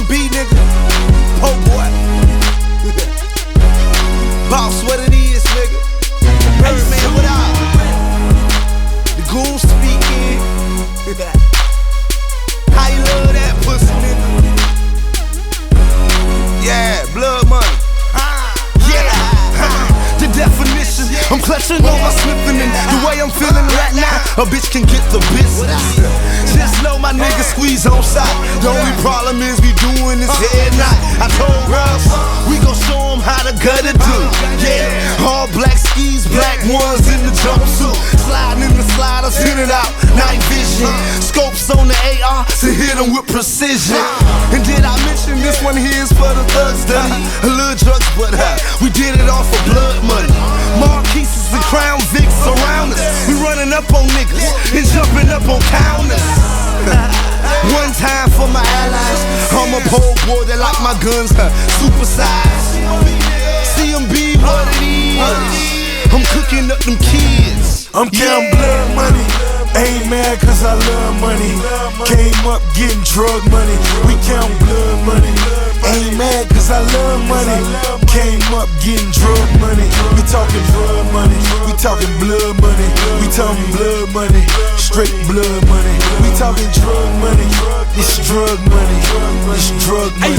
CMB, nigga. Po boy. Boss, what it is, nigga. Hey man, what up? The goon speaking. How you love that pussy, nigga? Yeah, blood money. The definition, I'm clutching on my slipping, and the way I'm feeling right now, a bitch can get the business. Just know my niggas squeeze on side. The only problem is we doing this head knot. I told Russ, we gon' show them how the gutter do. Yeah, all black skis, black ones in the jumpsuit, sliding in the sliders, hit it out, night vision. Scopes on the AR to hit them with precision. And did I mention this one here is for the thug study? A little drugs, but we did it all for blood money. Marquises and Crown Vics surround us. We running up on niggas and jumping up on counters. One time for my allies. I'm a pole boy that like my guns super size. CMB, what it is. I'm cooking up them kids. I'm counting blood money. Ain't mad cause I love money. Came up getting drug money. We count blood money. Ain't mad cause I love money. Came up getting drug money. We talking drug money. We talking blood money. We talking blood money. Straight blood money. We talking drug money. It's drug money. It's drug money.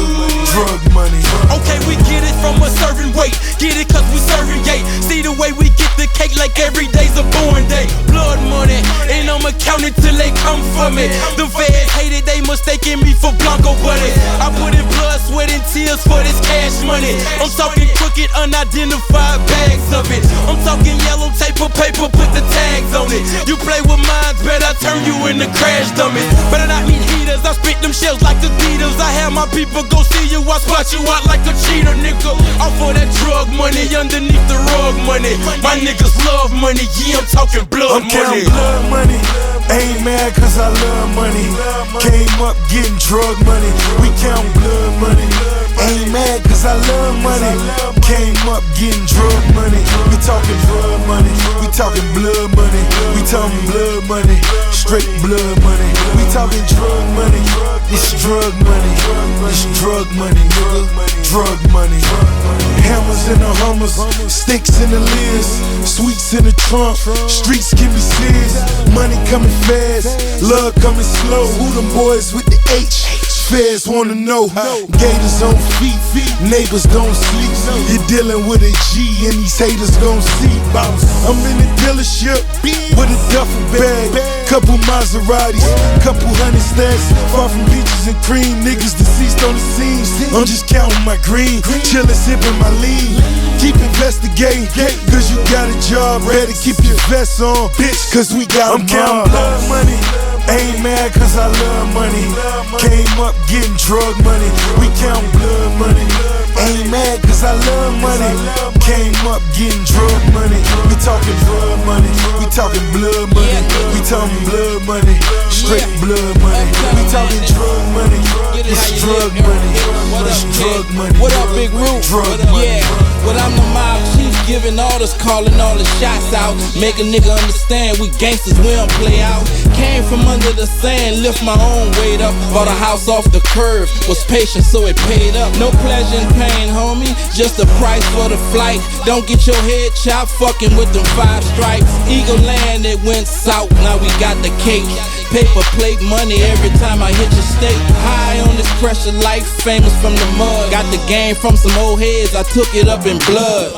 Drug money. Okay, we get it from a certain way. Get it cause we serving yay. See the way we get the cake like every day's a born day. Blood money, and I'ma count it till they come for me. The feds hate it, they mistaking me for Blanco Buddy. I put in blood, sweat, and tears for this cash money. I'm talking crooked, unidentified bags of it. I'm talking yellow tape of paper, put the tags on it. You play with mines, better turn you into crash dummies. Better not meet heaters, I spit them shells like the Beatles. I have my people go see you, I spot you out like a cheater, nigga. Off for that drug money, underneath the rug money. My niggas love money, yeah, I'm talking blood money. I'm counting blood money. Ain't mad cause I love money. Came up getting drug money. We count blood money. Ain't mad cause I love money. Came up getting drug money. We talking drug money. We talking blood money. We talking blood money. Straight blood money. We talking drug money. It's drug money. It's drug money, nigga. Drug money. Hammers in the Hummers, sticks in the lids, sweets in the trunk. Streets give me sears. Money coming fast, love coming slow. Who them boys with the H? Feds wanna know. Gators on feet, neighbors don't sleep. You're dealing with a G and these haters gon' see. I'm in the dealership with a duffel bag, couple Maseratis, couple hundred stacks. Far from peaches and cream, niggas deceased on the scene. I'm just counting my green, chillin' sipping my lean. Keep investigating, cause you got a job. Better keep your vest on, bitch, cause we got I'm counting blood money. Ain't mad cause I love money. Came up getting drug money. We count blood money. Ain't mad cause I love money. Came up getting drug money. We talking drug money. We talking blood money. We talking blood money. Straight blood money. We talking drug money. It's drug money. It's drug money. What up, Big Root? Drug money. Well, I'm the mob chief, giving orders, calling all the shots out. Make a nigga understand we gangsters, we don't play out. Came from under the sand, lift my own weight up. Bought a house off the curve, was patient so it paid up. No pleasure and pain, homie, just a price for the flight. Don't get your head chopped, fucking with them 5 stripes. Eagle Land, it went south, now we got the cake. Paper plate money every time I hit your state. High on this pressure life, famous from the mud. Got the game from some old heads, I took it up in blood.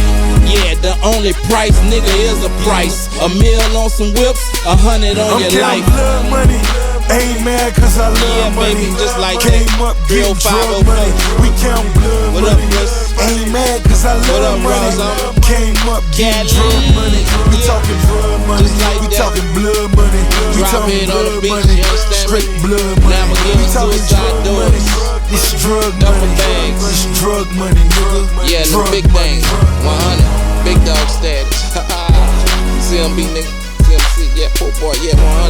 Yeah, the only price, nigga, is a price. A meal on some whips, 100 on your life. Blood money. Ain't mad cause I love money. Baby, just like Came that. up getting drug money. We count blood What money. up, Russ? Ain't mad cause I What love up, money. Ross? Came up getting drug money. We talking drug money. Just like We that. talking blood money. We Drop talking it on the blood beach, money. you understand me? Straight blood money. Now I'ma give We you talking suicide drug doors. money. It's drug Duffel money. bags. It's drug money, nigga. Yeah, the Drug big money. things, 100, big dog status. CMB nigga, CMC, yeah, poor boy, yeah, 100.